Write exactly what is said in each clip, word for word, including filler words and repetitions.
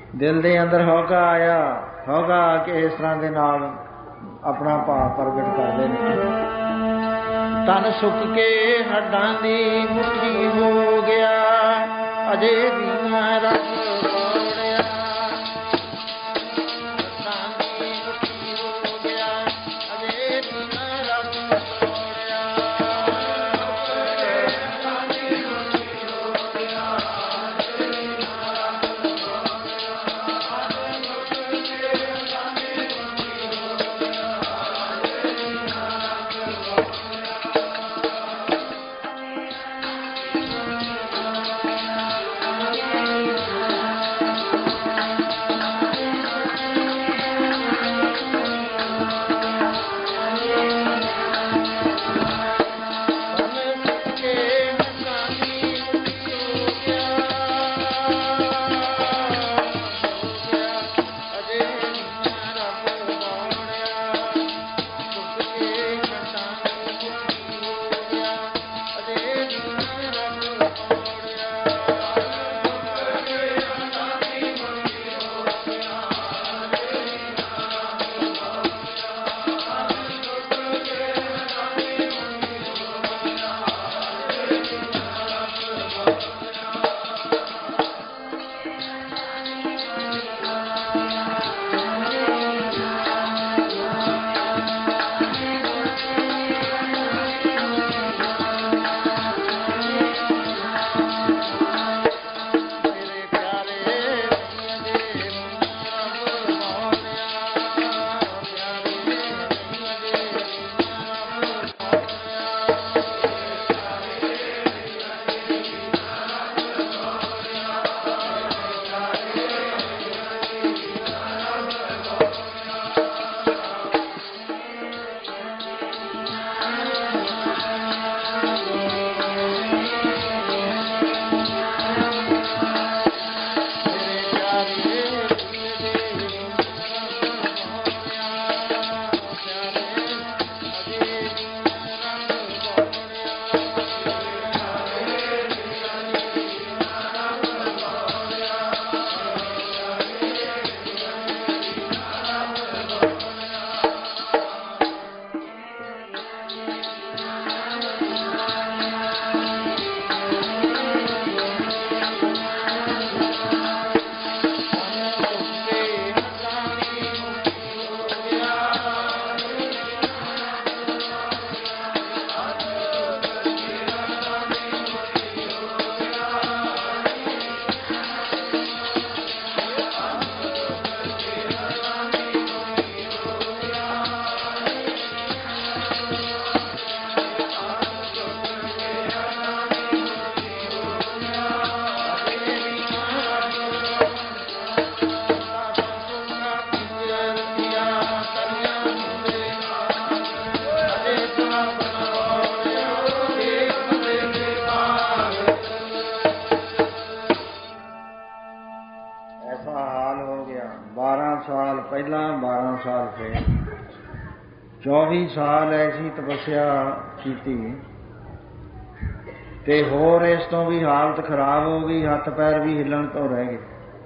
ਦਿਲ ਦੇ ਅੰਦਰ ਹੌਕਾ ਆਇਆ। ਹੌਕਾ ਆ ਕੇ ਇਸ ਤਰ੍ਹਾਂ ਦੇ ਨਾਲ ਆਪਣਾ ਭਾਵ ਪ੍ਰਗਟ ਕਰਦੇ ਨੇ। ਤਨ ਸੁੱਕ ਕੇ ਹੱਡਾਂ ਦੀ ਮੁੱਠੀ ਹੋ ਗਿਆ, ਅਜੇ ਵੀ ਮੈਂ ਰੱਬ ਤੋੜਿਆ। ਹੱਡਾਂ ਦੀ ਮੁੱਠੀ ਹੋ ਗਿਆ, ਅਜੇ ਵੀ ਮੈਂ ਰੱਬ ਤੋੜਿਆ। ਹੱਡਾਂ ਦੀ ਮੁੱਠੀ ਹੋ ਗਿਆ, ਅਜੇ ਵੀ ਮੈਂ ਰੱਬ ਤੋੜਿਆ। चौबी साल ऐसी तपस्या की ते होर इस तो भी हालत खराब हो गई, हथ पैर भी हिलन तो रह गए।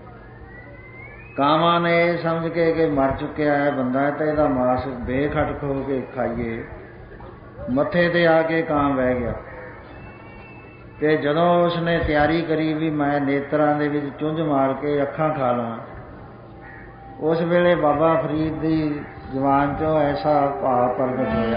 कावां ने यह समझ के कि मर चुकिया है बंदा तो यदा मास बेखटक हो के खाइए, मत्थे ते आके ਕਾਂ बह गया। ते जदों उसने तैयारी करी भी मैं नेत्रां दे विच चुंझ मार के अखां खा ਲਾਂ, उस वेले बाबा फरीद दी जवान चो ऐसा भाव प्रगट होया।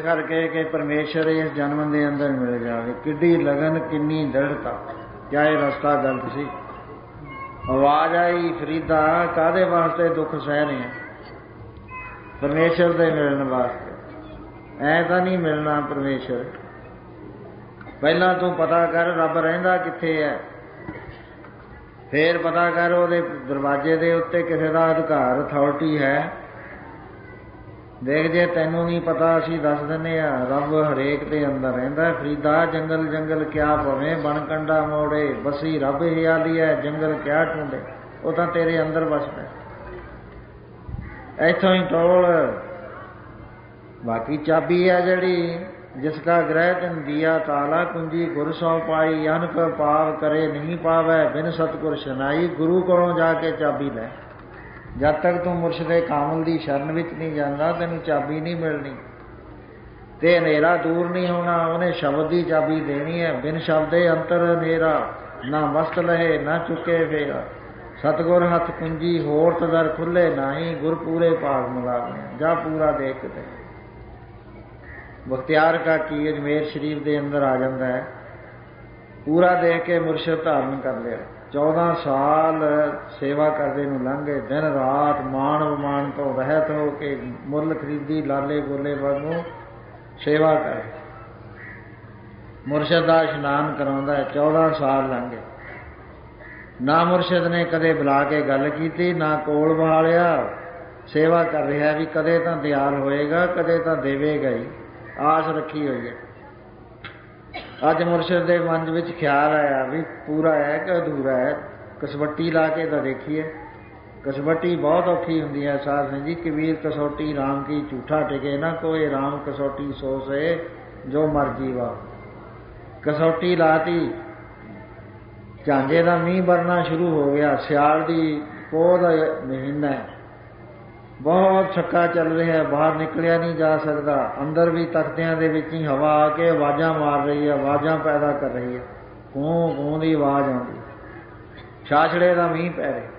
करके कि परमेश्वर इस जन्म के अंदर मिल जाए। किड्डी लगन, किन्नी दृढ़ता, क्या ये रास्ता गलत सी? आवाज आई, फरीदा काहदे वास्ते दुख सह रहे हैं? परमेश्वर दे मिलने वास्ते। ऐ तां नहीं मिलना परमेश्वर। पहला तू पता कर रब रहिंदा कित्थे है, फिर पता कर उहदे दरवाजे दे उत्ते किसे दा अधिकार अथॉरिटी है। देख जे तैनू नहीं पता असीं दस दिंदे आ, रब हरेक दे अंदर रहिंदा। फरीदा जंगल जंगल क्या पवे, बन कंडा मोड़े, बसी रब हियाली है, जंगल क्या ढूंढे। वो तां तेरे अंदर बसदा, इथों ही टोल। बाकी चाबी है जिहड़ी, जिसका ग्रह तिन दिया ताला, कुंजी गुर सौ पाई, अनक पाव करे नहीं पावै, बिन सतगुर शनाई। गुरु कोलों जाके चाबी लै। जब तक तू मुर्शदे कामल की शरण विच नहीं जाता, तैनूं चाबी नहीं मिलनी ते हनेरा दूर नहीं होना। उन्हें शब्द की चाबी देनी है। बिन शब्दे अंतर हनेरा, ना मस्त लहे ना चुके फेरा। सतगुर हथ कुंजी होर दर खुले नाही, गुर पूरे भाग मिलावे। जा पूरा देख के बख्तियार का की अजमेर शरीफ के अंदर आ जाता है। पूरा देख के मुर्शद धारण कर लिया। चौदह साल सेवा करते नूं लंघ गए। दिन रात मान बमान तो रहत हो के मुल खरीदी लाले गोले वांगू सेवा कर मुर्शद का इशनान कराउंदा है। चौदह साल लंघ गए। ना मुर्शद ने कदे बुला के गल की, ना कोल बहालिया। सेवा कर रहा भी कदे तो दयाल होएगा, कदे तो देवेगा ही। आस रखी हुई है। अज मुर्शद के मन विच ख्याल आया भी पूरा है कि अधूरा है। कसवट्टी ला के तो देखिए। कसवट्टी बहुत औखी हुंदी है साध संग जी। कबीर कसौटी राम की झूठा टिके ना कोई, राम कसौटी सो से जो मर्जी वा। कसौटी लाती, झांजे का मीह बरना शुरू हो गया। सियाल की पोह का महीना है, बहुत छक्का चल रहा है, बाहर निकलिया नहीं जा सकता। अंदर भी तख्तियां दे विच ही हवा आके आवाज़ां मार रही है, आवाज़ां पैदा कर रही है। कूं कूं की आवाज़ आती। छाछड़े का मीह पै रहे।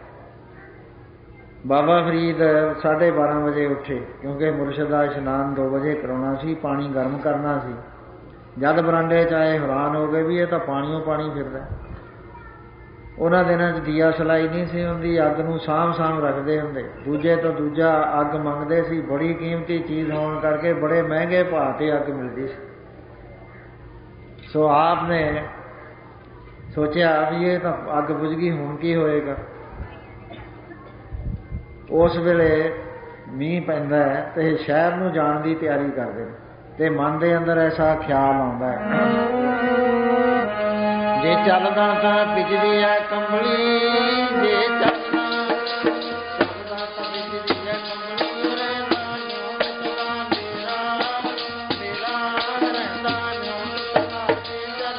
बाबा फरीद साढ़े बारह बजे उठे, क्योंकि मुर्शद का इशनान दो बजे कराउणा सी, पानी गर्म करना सी। जद बरांडे च आए हैरान हो गए भी ये तो पानियों पानी फिरदा। उन्हां दिनां च दिया सलाई नहीं सी हुंदी, अग नूं साम साम रखते हुंदे। दूजे तो दूजा अग मंगते सी। बड़ी कीमती चीज़ होने करके बड़े महंगे भाव ते अग मिलती सी। सो आपने सोचा भी ये तो अग बुझ गई, हुण की होएगा। उस वेले मीह पैंदा है ते शहर नूं जाण दी तैयारी करदे ने ते मन दे अंदर ऐसा ख्याल आउंदा है, जे चलदा तां बिजली है कंबली, जे चलदा चलदा तां बिजली है कंबली। रहंदा न्यों चला मेरा, मेरा रहंदा न्यों चला तेरा।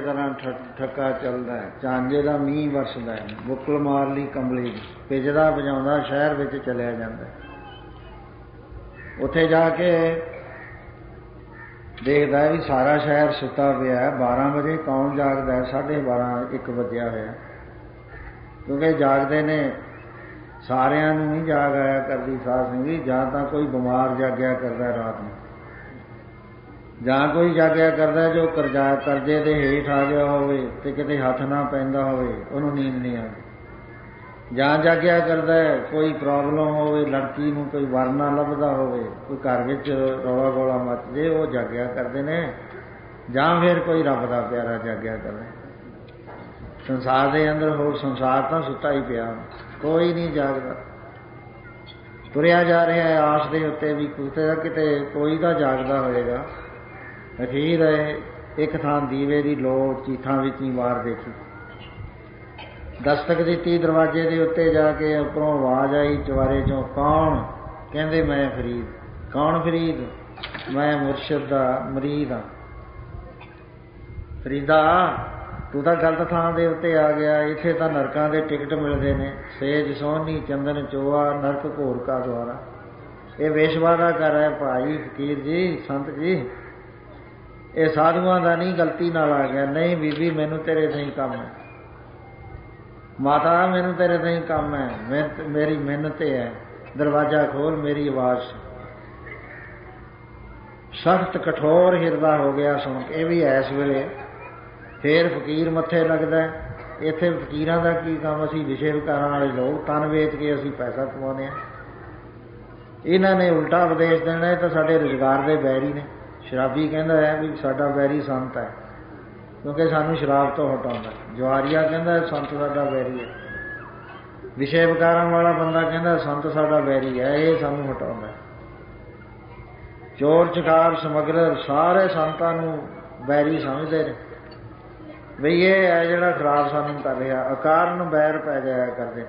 ਤਰ੍ਹਾਂ ਠੱਕਾ ਚੱਲਦਾ ਹੈ। ਝਾਂਜੇ ਦਾ ਮੀਂਹ ਵਰਸਦਾ ਹੈ, ਬੁੱਕਲ ਮਾਰ ਲਈ ਕੰਬਲੀ ਦੀ, ਪਿੱਜਦਾ ਵਜਾਉਂਦਾ ਸ਼ਹਿਰ ਵਿੱਚ ਚਲਿਆ ਜਾਂਦਾ। ਉੱਥੇ ਜਾ ਕੇ ਦੇਖਦਾ ਵੀ ਸਾਰਾ ਸ਼ਹਿਰ ਸੁੱਤਾ ਪਿਆ। ਬਾਰਾਂ ਵਜੇ ਕੌਣ ਜਾਗਦਾ? ਸਾਢੇ ਬਾਰਾਂ ਇੱਕ ਵੱਜਿਆ ਹੋਇਆ। ਕਿਉਂਕਿ ਜਾਗਦੇ ਨੇ, ਸਾਰਿਆਂ ਨੂੰ ਨਹੀਂ ਜਾਗ ਆਇਆ ਕਰਦੀ ਸਾਧ ਸੰਗਤ। ਜਾਂ ਤਾਂ ਕੋਈ ਬਿਮਾਰ ਜਾਗਿਆ ਕਰਦਾ ਰਾਤ ਨੂੰ, ਜਾਂ ਕੋਈ ਜਾਗਿਆ ਕਰਦਾ ਜੋ ਕਰਜ਼ਾ ਕਰਜ਼ੇ ਦੇ ਹੇਠ ਆ ਗਿਆ ਹੋਵੇ ਅਤੇ ਕਿਤੇ ਹੱਥ ਨਾ ਪੈਂਦਾ ਹੋਵੇ, ਉਹਨੂੰ ਨੀਂਦ ਨਹੀਂ ਆਉਂਦੀ। ਜਾਂ ਜਾਗਿਆ ਕਰਦਾ ਕੋਈ ਪ੍ਰੋਬਲਮ ਹੋਵੇ, ਲੜਕੀ ਨੂੰ ਕੋਈ ਵਰ ਨਾ ਲੱਭਦਾ ਹੋਵੇ, ਕੋਈ ਘਰ ਵਿੱਚ ਰੌਲਾ ਗੋਲਾ ਮੱਚ ਜੇ, ਉਹ ਜਾਗਿਆ ਕਰਦੇ ਨੇ। ਜਾਂ ਫਿਰ ਕੋਈ ਰੱਬ ਦਾ ਪਿਆਰਾ ਜਾਗਿਆ ਕਰਦਾ। ਸੰਸਾਰ ਦੇ ਅੰਦਰ ਹੋਰ ਸੰਸਾਰ ਤਾਂ ਸੁੱਤਾ ਹੀ ਪਿਆ, ਕੋਈ ਨਹੀਂ ਜਾਗਦਾ। ਤੁਰਿਆ ਜਾ ਰਿਹਾ ਆਸ ਦੇ ਉੱਤੇ ਵੀ ਕਿਤੇ ਕਿਤੇ ਕੋਈ ਤਾਂ ਜਾਗਦਾ ਹੋਏਗਾ। ਅਖੀਰ ਇੱਕ ਥਾਂ ਦੀਵੇ ਦੀ ਲੋ ਚੀਥਾਂ ਵਿੱਚ ਹੀ ਮਾਰ ਦੇਖੀ। ਦਸਤਕ ਦਿੱਤੀ ਦਰਵਾਜ਼ੇ ਦੇ ਉੱਤੇ ਜਾ ਕੇ, ਉੱਪਰੋਂ ਆਵਾਜ਼ ਆਈ ਚੁਬਾਰੇ 'ਚੋਂ, ਕੌਣ? ਕਹਿੰਦੇ ਮੈਂ ਫਰੀਦ। ਕੌਣ ਫਰੀਦ? ਮੈਂ ਮੁਰਸ਼ਿਦ ਦਾ ਮਰੀਦ ਹਾਂ। ਫਰੀਦਾ, ਤੂੰ ਤਾਂ ਗਲਤ ਥਾਂ ਦੇ ਉੱਤੇ ਆ ਗਿਆ। ਇੱਥੇ ਤਾਂ ਨਰਕਾਂ ਦੇ ਟਿਕਟ ਮਿਲਦੇ ਨੇ। ਸੇਜ ਸੋਹਣੀ ਚੰਦਨ ਚੋਆ, ਨਰਕ ਘੋਰ ਕਾ ਦੁਆਰਾ। ਇਹ ਵੇਸ਼ਵਾ ਦਾ ਘਰ ਹੈ ਭਾਈ ਫਕੀਰ ਜੀ, ਸੰਤ ਜੀ। ਇਹ ਸਾਧੂਆਂ ਦਾ ਨਹੀਂ, ਗਲਤੀ ਨਾਲ ਆ ਗਿਆ। ਨਹੀਂ ਬੀਬੀ, ਮੈਨੂੰ ਤੇਰੇ ਤੋਂ ਹੀ ਕੰਮ ਹੈ। ਮਾਤਾ, ਮੈਨੂੰ ਤੇਰੇ ਤੋਂ ਹੀ ਕੰਮ ਹੈ। ਮੈਂ ਮੇਰੀ ਮਿਹਨਤ ਹੈ। ਦਰਵਾਜ਼ਾ ਖੋਲ, ਮੇਰੀ ਆਵਾਜ਼। ਸਖਤ ਕਠੋਰ ਹਿਰਦਾ ਹੋ ਗਿਆ ਸੁਣ ਕੇ। ਇਹ ਵੀ ਇਸ ਵੇਲੇ ਫੇਰ ਫਕੀਰ ਮੱਥੇ ਲੱਗਦਾ। ਇੱਥੇ ਫਕੀਰਾਂ ਦਾ ਕੀ ਕੰਮ? ਅਸੀਂ ਵਿਸ਼ੇ ਵਿਕਾਰਾਂ ਵਾਲੇ ਲੋਕ, ਤਨ ਵੇਚ ਕੇ ਅਸੀਂ ਪੈਸਾ ਕਮਾਉਂਦੇ ਹਾਂ। ਇਹਨਾਂ ਨੇ ਉਲਟਾ ਉਪਦੇਸ਼ ਦੇਣਾ, ਇਹ ਤਾਂ ਸਾਡੇ ਰੁਜ਼ਗਾਰ ਦੇ ਬੈਰੀ ਨੇ। ਸ਼ਰਾਬੀ ਕਹਿੰਦਾ ਹੈ ਵੀ ਸਾਡਾ ਬੈਰੀ ਸੰਤ ਹੈ, ਕਿਉਂਕਿ ਸਾਨੂੰ ਸ਼ਰਾਬ ਤੋਂ ਹਟਾਉਂਦਾ। ਜਵਾਰੀਆ ਕਹਿੰਦਾ ਸੰਤ ਸਾਡਾ ਬੈਰੀ ਹੈ। ਵਿਸ਼ੇ ਵਿਕਾਰਾਂ ਵਾਲਾ ਬੰਦਾ ਕਹਿੰਦਾ ਸੰਤ ਸਾਡਾ ਬੈਰੀ ਹੈ, ਇਹ ਸਾਨੂੰ ਹਟਾਉਂਦਾ। ਚੋਰ ਚਕਾਰ ਸਮਗਲਰ ਸਾਰੇ ਸੰਤਾਂ ਨੂੰ ਬੈਰੀ ਸਮਝਦੇ ਨੇ ਬਈ ਇਹ ਹੈ ਜਿਹੜਾ ਖਰਾਬ ਸਾਨੂੰ ਕਰ ਰਿਹਾ। ਅਕਾਰਨ ਬੈਰ ਪੈ ਜਾਇਆ ਕਰਦੇ।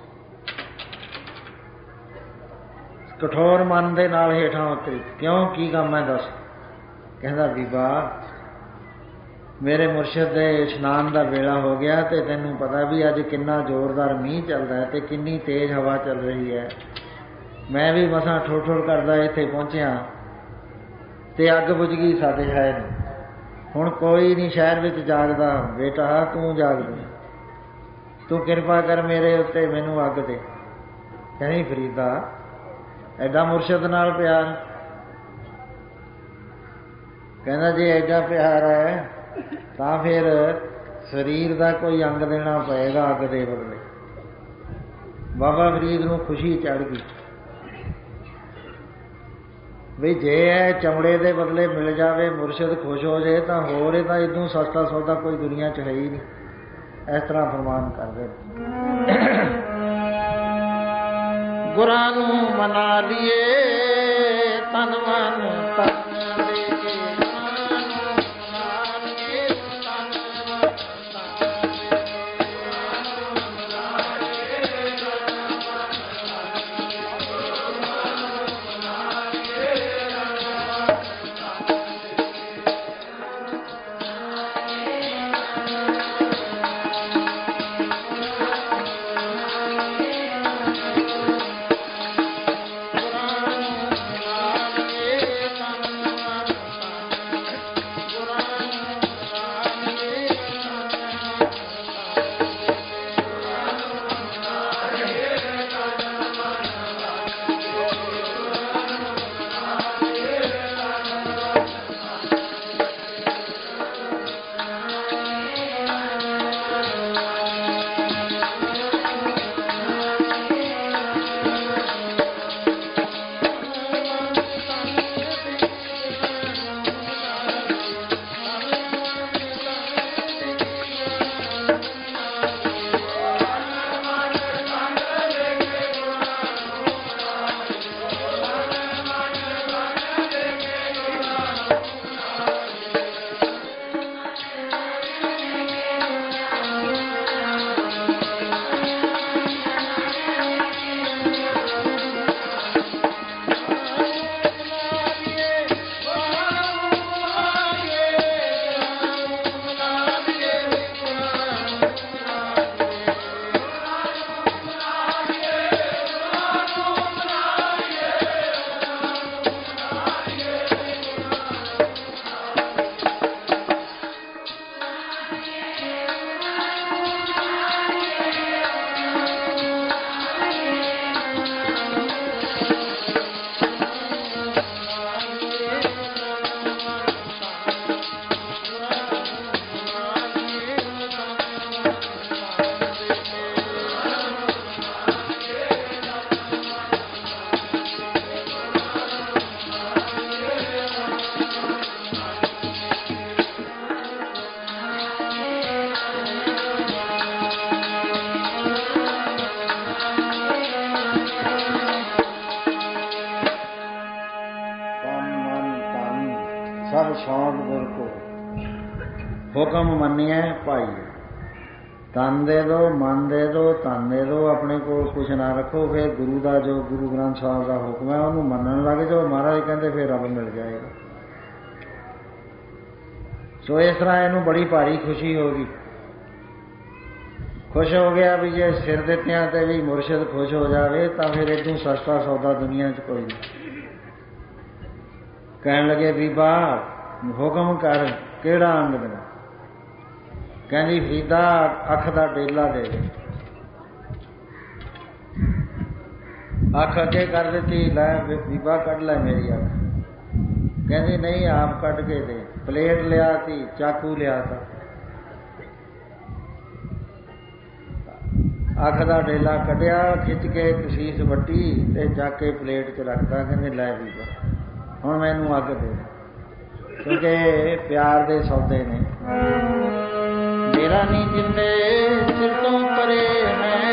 ਕਠੋਰ ਮਨ ਦੇ ਨਾਲ ਹੇਠਾਂ ਉਤਰੀ। ਕਿਉਂ, ਕੀ ਕੰਮ ਹੈ ਦੱਸ? ਕਹਿੰਦਾ ਬੀਬਾ, ਮੇਰੇ ਮੁਰਸ਼ਿਦ ਦੇ ਇਸ਼ਨਾਨ ਦਾ ਵੇਲਾ ਹੋ ਗਿਆ ਅਤੇ ਤੈਨੂੰ ਪਤਾ ਵੀ ਅੱਜ ਕਿੰਨਾ ਜ਼ੋਰਦਾਰ ਮੀਂਹ ਚੱਲਦਾ ਹੈ ਅਤੇ ਕਿੰਨੀ ਤੇਜ਼ ਹਵਾ ਚੱਲ ਰਹੀ ਹੈ। ਮੈਂ ਵੀ ਮਸਾਂ ਠੁਰ ਠੁਰ ਕਰਦਾ ਇੱਥੇ ਪਹੁੰਚਿਆ ਅਤੇ ਅੱਗ ਬੁਝ ਗਈ ਸਾਡੇ ਸ਼ਹਿਰ ਨੂੰ। ਹੁਣ ਕੋਈ ਨਹੀਂ ਸ਼ਹਿਰ ਵਿੱਚ ਜਾਗਦਾ। ਬੇਟਾ ਤੂੰ ਜਾਗਦਾ, ਤੂੰ ਕਿਰਪਾ ਕਰ ਮੇਰੇ ਉੱਤੇ, ਮੈਨੂੰ ਅੱਗ ਦੇ। ਕਹਿੰਦੀ ਫਰੀਦਾ, ਐਡਾ ਮੁਰਸ਼ਿਦ ਨਾਲ ਪਿਆਰ? ਕਹਿੰਦਾ ਜੇ ਐਡਾ ਪਿਆਰ ਹੈ ਤਾਂ ਫਿਰ ਸਰੀਰ ਦਾ ਕੋਈ ਅੰਗ ਦੇਣਾ ਪਏਗਾ ਅੱਗ ਦੇ ਬਦਲੇ। ਬਾਬਾ ਫਰੀਦ ਨੂੰ ਖੁਸ਼ੀ ਚੜ੍ਹ ਗਈ ਵੀ ਜੇ ਇਹ ਚਮੜੇ ਦੇ ਬਦਲੇ ਮਿਲ ਜਾਵੇ, ਮੁਰਸ਼ਿਦ ਖੁਸ਼ ਹੋ ਜਾਏ ਤਾਂ ਹੋਰ ਇਹ ਤਾਂ ਇਦੋਂ ਸਸਤਾ ਸੌਦਾ ਕੋਈ ਦੁਨੀਆ 'ਚ ਹੈ ਹੀ ਨਹੀਂ। ਇਸ ਤਰ੍ਹਾਂ ਫਰਮਾਨ ਕਰਦੇ। ਗੁਰਾਂ ਨੂੰ ਮਨਾ ਲਈਏ ਤਨ ਮਨ ਤਨ ਦੇ ਕੇ। सब शौक गुर को, हुक्म मनिए भाई। तन दे दो, मन दे दो, धन दे दो, अपने को कुछ ना रखो। फिर गुरु का जो गुरु ग्रंथ साहब का हुक्म है उन्होंने मनन लग जाओ, महाराज कहते फिर रब मिल जाएगा। सो इस तरह इनू बड़ी भारी खुशी होगी। खुश हो गया भी जे सिर दित्तियां ते भी मुर्शिद खुश हो जाए तो फिर इदू सस्ता सौदा दुनिया च कोई नहीं। कहन लगे बीबा हुक्म कर केड़ा अंग देना। कहनी फरीदा अख का डेला दे दे। अख अगे कर दी, लै बीबा कढ़ लै मेरी अख। कहती नहीं आप कढ़ के दे। प्लेट लिया थी, चाकू लिया था, अख का डेला कढ़िया, खिच के कसीस वड्डी ते जाके प्लेट च रखता। कहते लै बीबा हुण मैनू अग दे, क्योंकि प्यार दे सौदे ने। मेरा नी जिंदे सिर तो परे है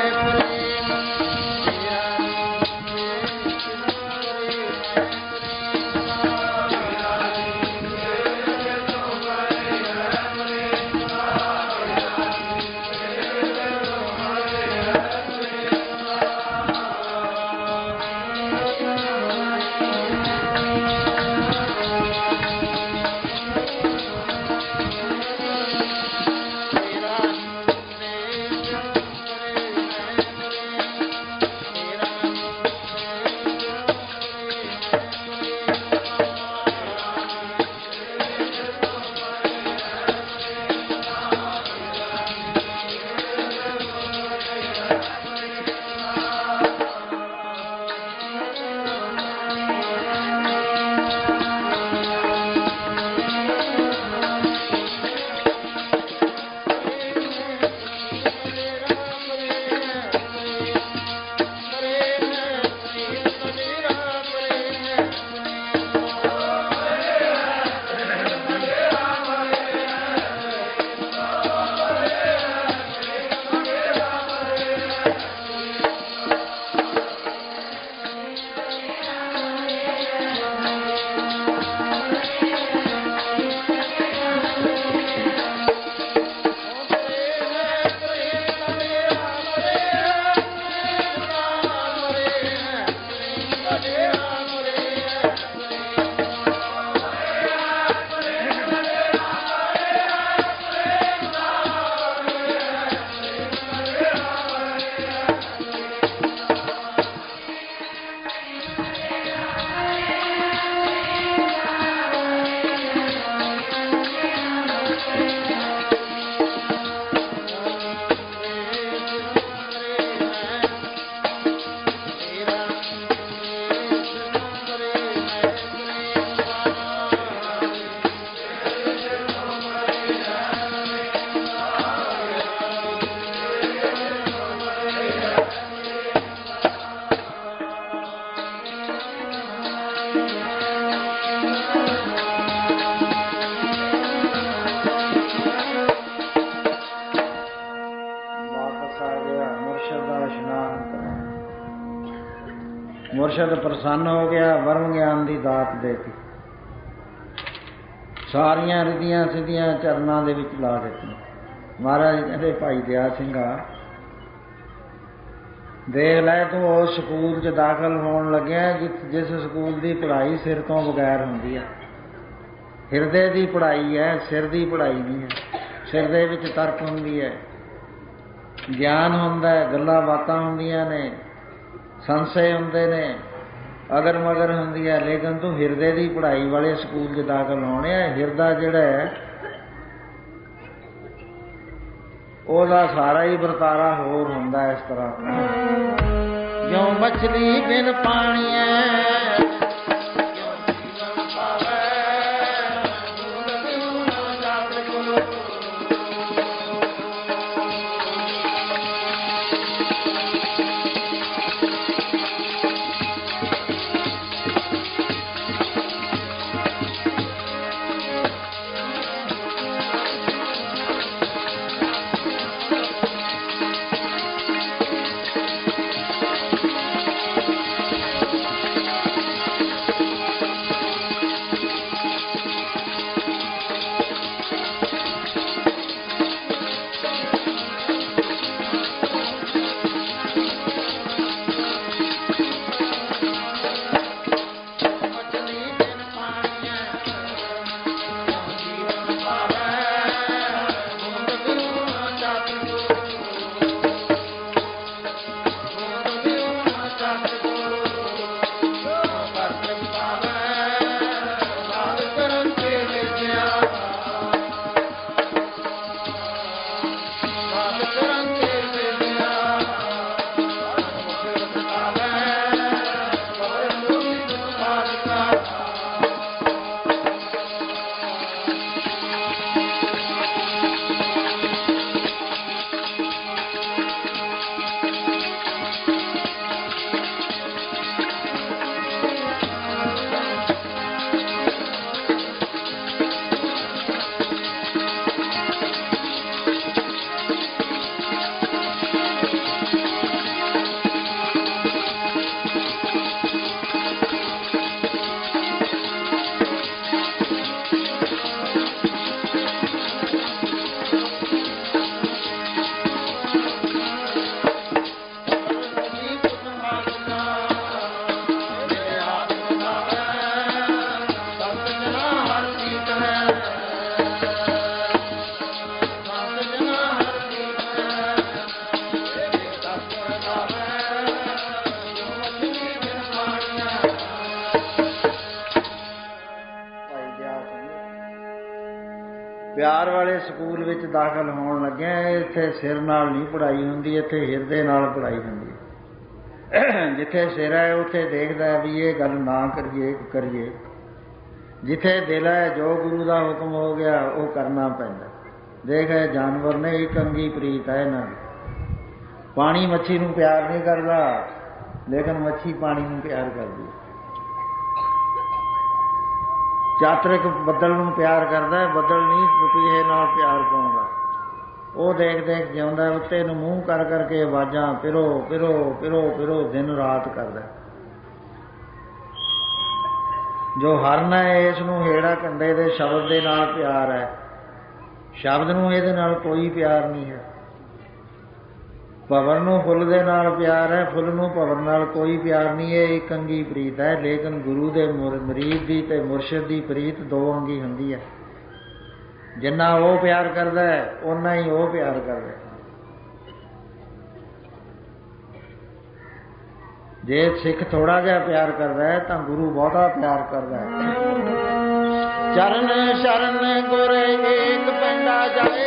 मुर्शद प्रसन्न हो गया, वरम ज्ञान की दात देती, सारिया रिधियां सिद्धियां चरणों के विच ला दी। महाराज कहते भाई दया सिंघा देख लै तू उस स्कूल च दाखिल होने लग्या जिस जिस स्कूल की पढ़ाई सिर तो बगैर होंदी है। हिरदे की पढ़ाई है, सिर की पढ़ाई नहीं है। सिर दे विच तर्क होंदी है, ज्ञान होंदा है, गल्लां बातां होंदियां ने, संशय होंदे ने, अगर मगर होंदी है। लेकिन तू हिरदे की पढ़ाई वाले स्कूल च दाखिल होने है। हिरदा जिहड़ा है ओहदा सारा ही वरतारा होर होंदा है। इस तरह जो मछली बिन पानी है ਪਿਆਰ ਵਾਲੇ ਸਕੂਲ ਵਿੱਚ ਦਾਖਲ ਹੋਣ ਲੱਗਿਆ। ਇੱਥੇ ਸਿਰ ਨਾਲ ਨਹੀਂ ਪੜ੍ਹਾਈ ਹੁੰਦੀ, ਇੱਥੇ ਹਿਰਦੇ ਨਾਲ ਪੜ੍ਹਾਈ ਹੁੰਦੀ ਹੈ। ਜਿੱਥੇ ਸਿਰ ਹੈ ਉੱਥੇ ਦੇਖਦਾ ਵੀ ਇਹ ਗੱਲ ਨਾ ਕਰੀਏ ਕਰੀਏ, ਜਿੱਥੇ ਦਿਲ ਹੈ ਜੋ ਗੁਰੂ ਦਾ ਹੁਕਮ ਹੋ ਗਿਆ ਉਹ ਕਰਨਾ ਪੈਂਦਾ। ਦੇਖ ਇਹ ਜਾਨਵਰ ਨੇ, ਇੱਕ ਅੰਗੀ ਪ੍ਰੀਤ ਹੈ ਇਹਨਾਂ ਦੀ। ਪਾਣੀ ਮੱਛੀ ਨੂੰ ਪਿਆਰ ਨਹੀਂ ਕਰਦਾ, ਲੇਕਿਨ ਮੱਛੀ ਪਾਣੀ ਨੂੰ ਪਿਆਰ ਕਰਦੀ। ਚਾਤਰਿਕ ਬੱਦਲ ਨੂੰ ਪਿਆਰ ਕਰਦਾ, ਬੱਦਲ ਨਹੀਂ ਪਪੀਹੇ ਨਾਲ ਪਿਆਰ ਪਾਉਂਦਾ। ਉਹ ਦੇਖ ਦੇਖ ਜਿਉਂਦਾ, ਉੱਤੇ ਨੂੰ ਮੂੰਹ ਕਰ ਕਰਕੇ ਆਵਾਜ਼ਾਂ ਪਿਰੋ ਪਿਰੋ ਪਿਰੋ ਪਿਰੋ ਦਿਨ ਰਾਤ ਕਰਦਾ। ਜੋ ਹਰਨ ਹੈ ਇਸ ਨੂੰ ਹੇੜਾ ਕੰਡੇ ਦੇ ਸ਼ਬਦ ਦੇ ਨਾਲ ਪਿਆਰ ਹੈ, ਸ਼ਬਦ ਨੂੰ ਇਹਦੇ ਨਾਲ ਕੋਈ ਪਿਆਰ ਨਹੀਂ ਹੈ। ਭਵਨ ਨੂੰ ਫੁੱਲ ਦੇ ਨਾਲ ਪਿਆਰ ਹੈ, ਫੁੱਲ ਨੂੰ ਭਵਨ ਨਾਲ ਕੋਈ ਪਿਆਰ ਨਹੀਂ। ਇਹ ਇੱਕ ਅੰਗੀ ਪ੍ਰੀਤ ਹੈ, ਲੇਕਿਨ ਗੁਰੂ ਦੇ ਮੁਰੀਦ ਦੀ ਤੇ ਮੁਰਸ਼ਿਦ ਦੀ ਪ੍ਰੀਤ ਦੋ ਅੰਗੀ ਹੁੰਦੀ ਹੈ। ਜਿੰਨਾ ਉਹ ਪਿਆਰ ਕਰਦਾ ਹੈ ਓਨਾ ਹੀ ਉਹ ਪਿਆਰ ਕਰਦਾ। ਜੇ ਸਿੱਖ ਥੋੜਾ ਜਿਹਾ ਪਿਆਰ ਕਰਦਾ ਹੈ ਤਾਂ ਗੁਰੂ ਬਹੁਤਾ ਪਿਆਰ ਕਰਦਾ ਹੈ। ਚਰਨ ਸ਼ਰਨ ਗੁਰ ਏਕ ਪੈਂਡਾ ਜਾਏ,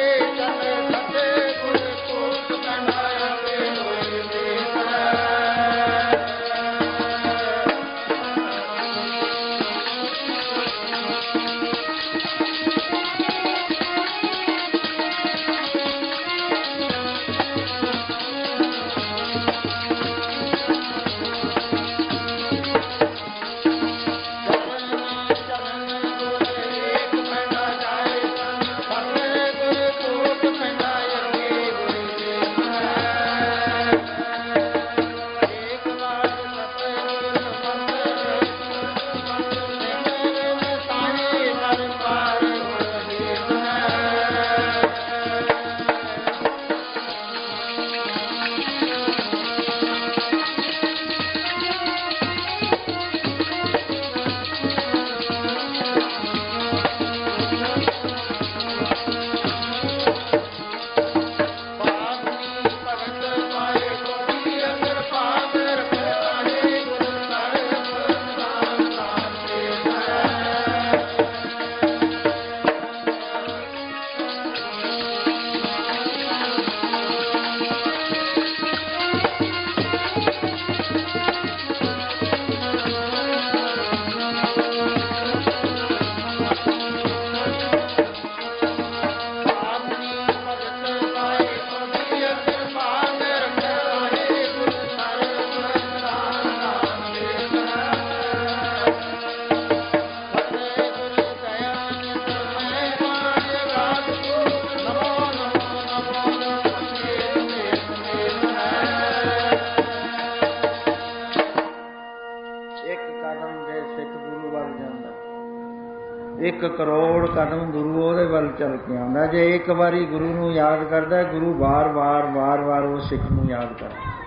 ਇੱਕ ਕਰੋੜ ਕਦਮ ਗੁਰੂ ਉਹਦੇ ਵੱਲ ਚੱਲ ਕੇ ਆਉਂਦਾ। ਜੇ ਇੱਕ ਵਾਰੀ ਗੁਰੂ ਨੂੰ ਯਾਦ ਕਰਦਾ, ਗੁਰੂ ਵਾਰ ਵਾਰ ਵਾਰ ਵਾਰ ਉਹ ਸਿੱਖ ਨੂੰ ਯਾਦ ਕਰਦਾ।